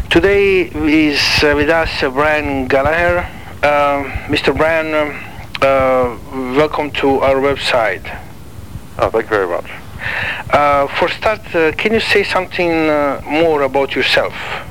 Today is with us Brian Gallagher. Mr. Brian, welcome to our website. Oh, thank you very much. For start, can you say something more about yourself?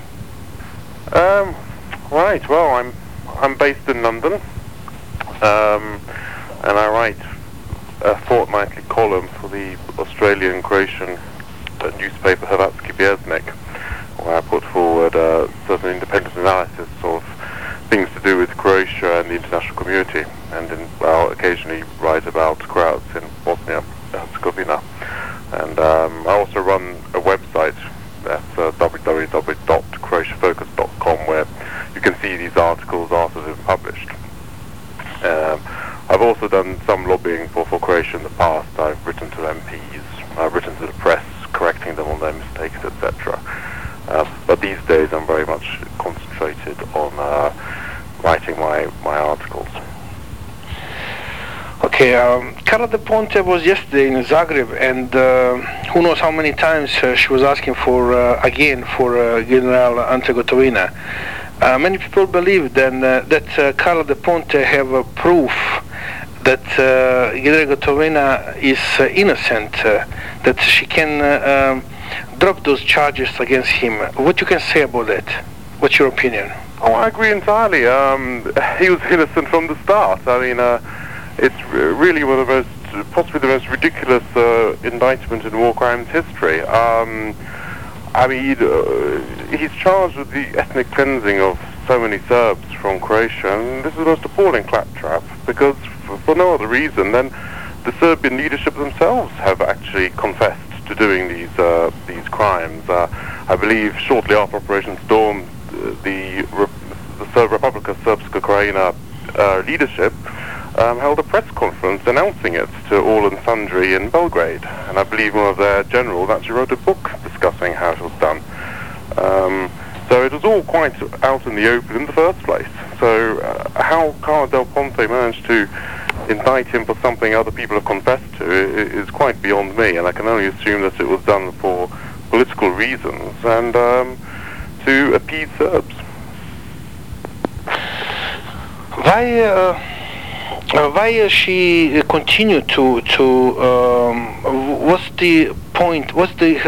Right. Well, I'm based in London, and I write a fortnightly column for the Australian Croatian newspaper Hrvatski Vjesnik, where I put forward certain independent analysis of things to do with Croatia and the international community, and I'll occasionally write about Croats in Bosnia and Herzegovina. And I also run a website at www.croatiafocus.com, where you can see these articles after they've been published. I've also done some lobbying for Croatia in the past. I've written to MPs, I've written to the press, correcting them on their mistakes, etc. But these days I'm very much concentrated on writing my articles. Okay, Carla Del Ponte was yesterday in Zagreb, and who knows how many times she was asking for General Ante Gotovina. Many people believe then that Carla Del Ponte have a proof that General Gotovina is innocent, that she can drop those charges against him. What you can say about that? What's your opinion? Oh, I agree entirely. He was innocent from the start. I mean, it's really one of the possibly the most ridiculous indictment in war crimes history. I mean, he's charged with the ethnic cleansing of so many Serbs from Croatia, and this is the most appalling claptrap, because for no other reason than the Serbian leadership themselves have actually confessed to doing these crimes. I believe shortly after Operation Storm, the Republika Srpska Krajina leadership held a press conference announcing it to all and sundry in Belgrade, and I believe one of their generals actually wrote a book discussing how it was done. So it was all quite out in the open in the first place. So how Carla Del Ponte managed to indict him for something other people have confessed to is quite beyond me, and I can only assume that it was done for political reasons and to appease Serbs. Why she continued to what's the point? What's the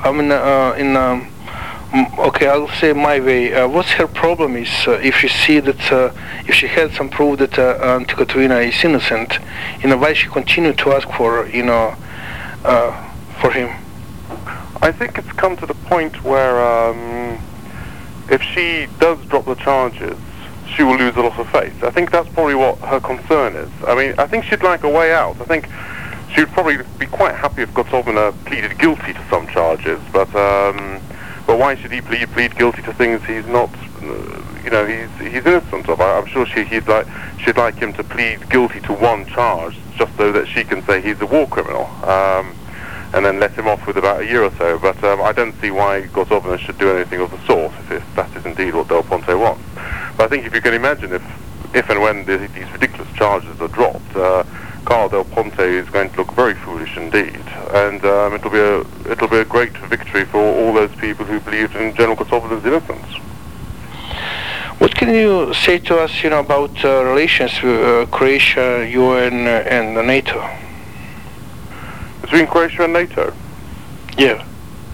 okay, I'll say my way. What's her problem is if she see that if she had some proof that Ante Gotovina is innocent, why she continued to ask for for him? I think it's come to the point where if she does drop the charges, she will lose a lot of face. I think that's probably what her concern is. I mean, I think she'd like a way out. I think she would probably be quite happy if Gotovina pleaded guilty to some charges, but why should he plead guilty to things he's not, he's innocent of? I'm sure she'd like him to plead guilty to one charge, just so that she can say he's a war criminal, and then let him off with about a year or so. But I don't see why Gotovina should do anything of the sort, if that is indeed what Del Ponte wants. But I think if you can imagine, if and when these ridiculous charges are dropped, Carla Del Ponte is going to look very foolish indeed, and it'll be a great victory for all those people who believed in General Gotovina's innocence. What can you say to us, about relations with Croatia, UN, and NATO? Between Croatia and NATO? Yeah.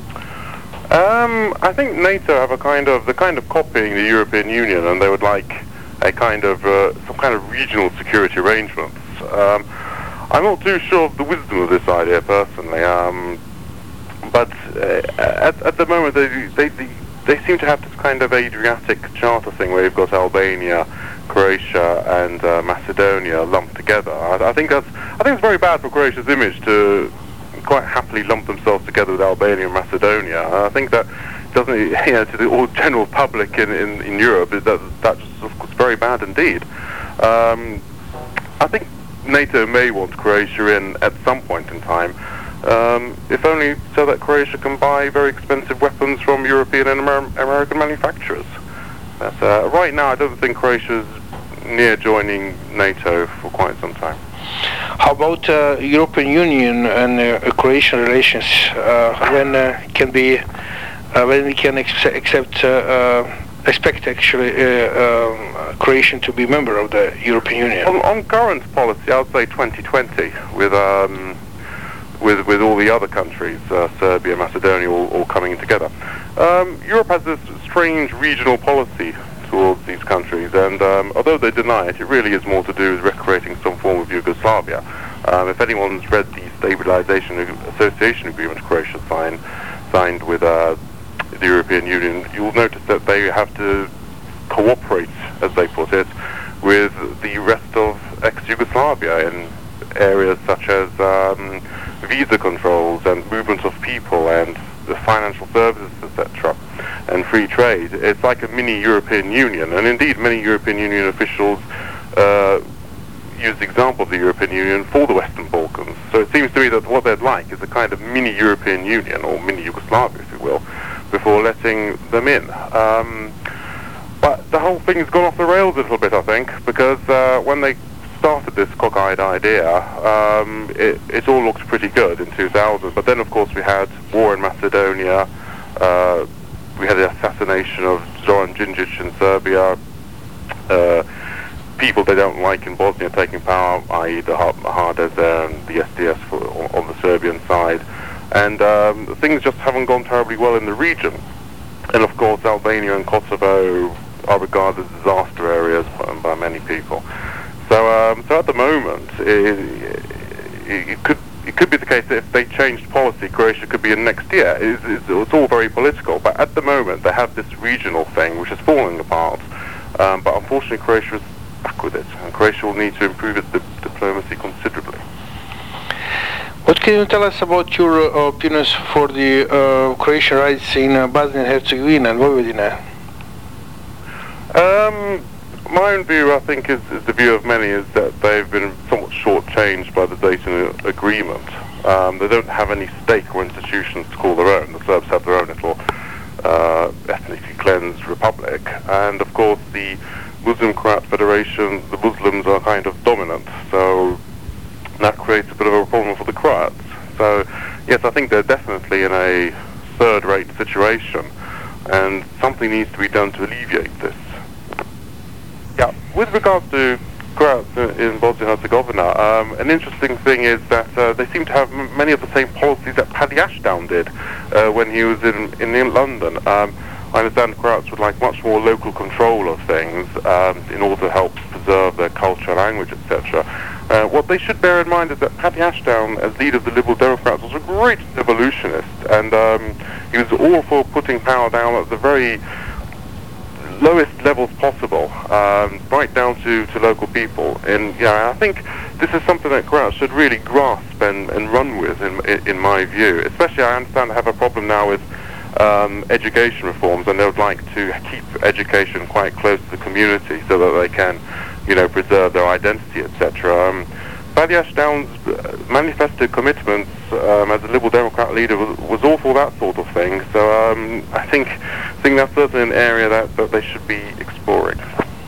I think NATO have the kind of copying the European Union, and they would like a kind of some kind of regional security arrangements. I'm not too sure of the wisdom of this idea personally, but at the moment they seem to have this kind of Adriatic Charter thing where you've got Albania, Croatia, and Macedonia lumped together. I think it's very bad for Croatia's image to quite happily lump themselves together with Albania and Macedonia. I think that doesn't, to the all general public in Europe, that's of course very bad indeed. I think NATO may want Croatia in at some point in time, if only so that Croatia can buy very expensive weapons from European and American manufacturers. Right now, I don't think Croatia's near joining NATO for quite some time. How about European Union and Croatian relations? When can be when we can expect actually Croatia to be member of the European Union? On current policy, I'd say 2020 with all the other countries, Serbia, Macedonia, all coming together. Europe has this strange regional policy towards these countries, and although they deny it, it really is more to do with recreating some form of Yugoslavia. If anyone's read the Stabilization Association Agreement Croatia signed with the European Union, you'll notice that they have to cooperate, as they put it, with the rest of ex-Yugoslavia in areas such as visa controls and movement of people and the financial services, etc., and free trade. It's like a mini European Union, and indeed many European Union officials use the example of the European Union for the Western Balkans. So it seems to me that what they'd like is a kind of mini European Union, or mini Yugoslavia, if you will, before letting them in. But the whole thing's gone off the rails a little bit, I think, because when they started this cockeyed idea, it all looked pretty good in 2000, but then of course we had war in Macedonia, we had the assassination of Zoran Đinđić in Serbia, people they don't like in Bosnia taking power, i.e. the Hades and the SDS on the Serbian side, and things just haven't gone terribly well in the region. And of course Albania and Kosovo are regarded as disaster areas by many people. So at the moment, it could be the case that if they changed policy, Croatia could be in next year. It's all very political, but at the moment they have this regional thing which is falling apart. But unfortunately, Croatia is stuck with it, and Croatia will need to improve its diplomacy considerably. What can you tell us about your opinions for the Croatian rights in Bosnia and Herzegovina and Vojvodina? My own view, I think, is the view of many, is that they've been somewhat shortchanged by the Dayton Agreement. They don't have any stake or institutions to call their own. The Serbs have their own little ethnically cleansed republic, and of course the Muslim Croat Federation, the Muslims are kind of dominant, so that creates a bit of a problem for the Croats. So yes, I think they're definitely in a third-rate situation, and something needs to be done to alleviate this. Yeah, with regards to Croats in Bosnia and Herzegovina, an interesting thing is that they seem to have many of the same policies that Paddy Ashdown did when he was in London. I understand Croats would like much more local control of things in order to help preserve their culture, language, etc. What they should bear in mind is that Paddy Ashdown, as leader of the Liberal Democrats, was a great evolutionist, and he was all for putting power down at the very lowest levels possible, right down to local people. And I think this is something that Croats should really grasp and run with, in my view. Especially, I understand they have a problem now with education reforms, and they would like to keep education quite close to the community so that they can, preserve their identity, etc. Paddy Ashdown's manifesto commitments as a Liberal Democrat leader was all for that sort of thing. So I think that's certainly an area that they should be exploring.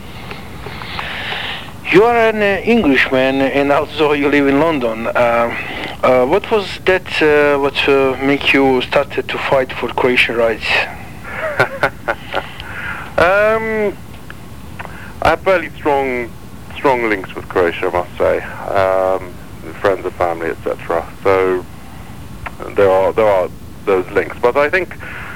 You are an Englishman, and also you live in London. What was that? What make you started to fight for Croatian rights? I have fairly strong links with Croatia, I must say, friends and family, etc. So there are those links. But I think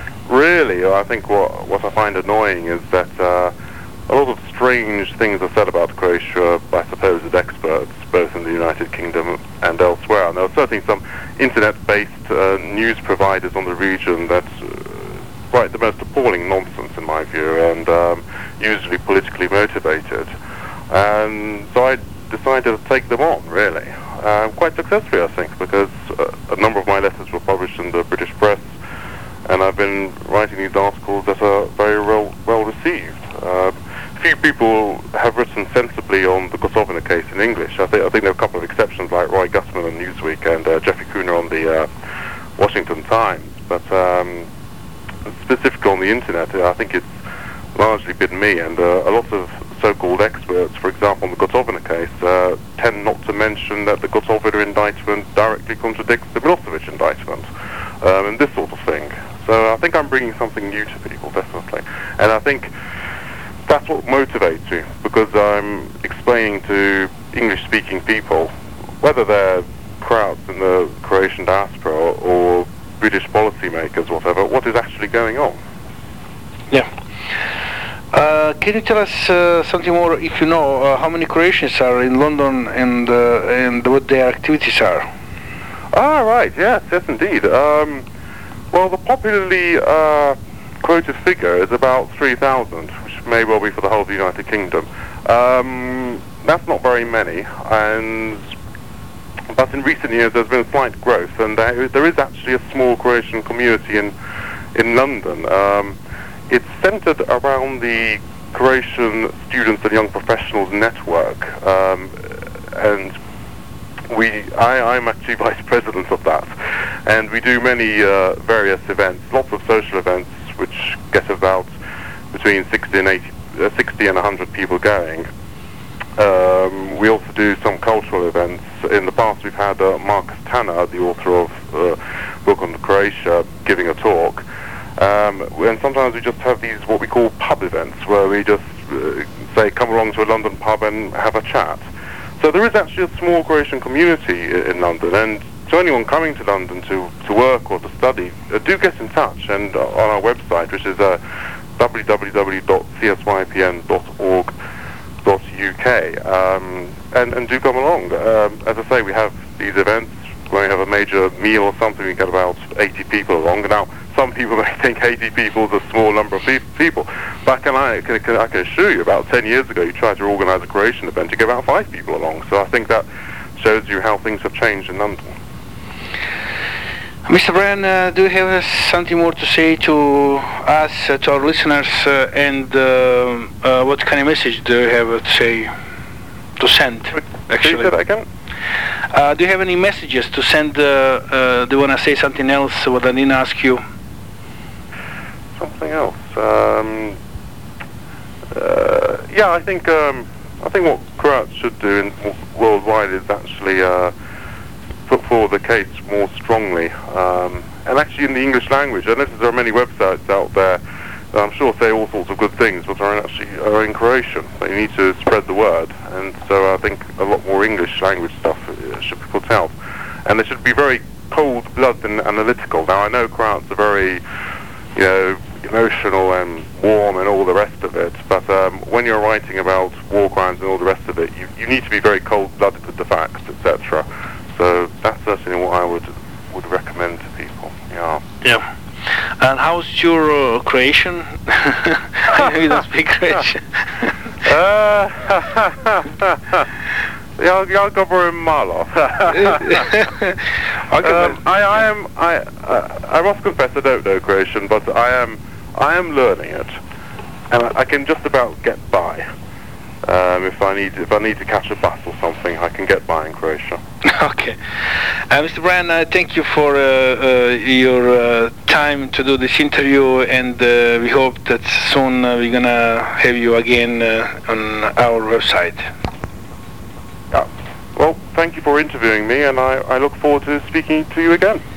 what I find annoying is that a lot of strange things are said about Croatia by supposed experts, both in the United Kingdom and elsewhere. And there are certainly some internet-based news providers on the region that write the most appalling nonsense, in my view, and usually politically motivated. And so I decided to take them on, really. Quite successfully, I think, because a number of my letters were published in the British press, and I've been writing these articles that are very well received. Few people have written sensibly on the Gotovina case in English. I think there are a couple of exceptions, like Roy Gutman on Newsweek and Jeffrey Cooner on the Washington Times. But specifically on the internet, I think it's largely been me, and a lot of so-called experts, for example, on the Gotovina case, tend not to mention that the Gotovina indictment directly contradicts the Milosevic indictment, and this sort of thing. So I think I'm bringing something new to people, definitely. And I think that's what motivates me, because I'm explaining to English-speaking people, whether they're Croats in the Croatian diaspora or British policymakers, whatever, what is actually going on. Yeah. Can you tell us something more, if you know, how many Croatians are in London and what their activities are? Ah, right, yes indeed. Well, the popularly quoted figure is about 3,000, which may well be for the whole of the United Kingdom. That's not very many, but in recent years there's been a slight growth, and there is actually a small Croatian community in London. It's centered around the Croatian Students and Young Professionals Network, and I'm actually vice president of that, and we do many various events, lots of social events, which get about between 60 and 100 people going. We also do some cultural events. In the past we've had Marcus Tanner, the author of book on Croatia, giving a talk. And sometimes we just have these what we call pub events, where we just say come along to a London pub and have a chat. So there is actually a small Croatian community in London, and to anyone coming to London to work or to study, do get in touch, and on our website, which is www.csypn.org.uk, and do come along. As I say, we have these events. When we have a major meal or something, we get about 80 people along. Now, some people may think 80 people is a small number of people, but I can assure you, about 10 years ago, you tried to organise a Croatian event, you get about 5 people along. So I think that shows you how things have changed in London. Mr. Bryan, do you have something more to say to us, to our listeners, and what kind of message do you have to send? Actually, say that again? Do you have any messages to send? Do you want to say something else? What I didn't ask you. Something else. Yeah, I think what Croats should do worldwide is actually put forward the case more strongly, and actually in the English language. And there are many websites out there that I'm sure say all sorts of good things, but are in Croatian. But you need to spread the word, and so I think a lot more English language stuff should be put out, and they should be very cold-blooded and analytical. Now I know Croats are very, emotional and warm and all the rest of it, but when you're writing about war crimes and all the rest of it, you need to be very cold-blooded with the facts, etc. So that's certainly what I would recommend to people. Yeah. Yeah. And how's your Croatian? I know you don't speak Croatian. Ja govorim malo. I must confess I don't know Croatian, but I am learning it, and I can just about get by. If I need to catch a bus or something, I can get by in Croatia. Okay, Mr. Bryan, thank you for your time to do this interview, and we hope that soon we're gonna have you again on our website. Yeah. Well, thank you for interviewing me, and I look forward to speaking to you again.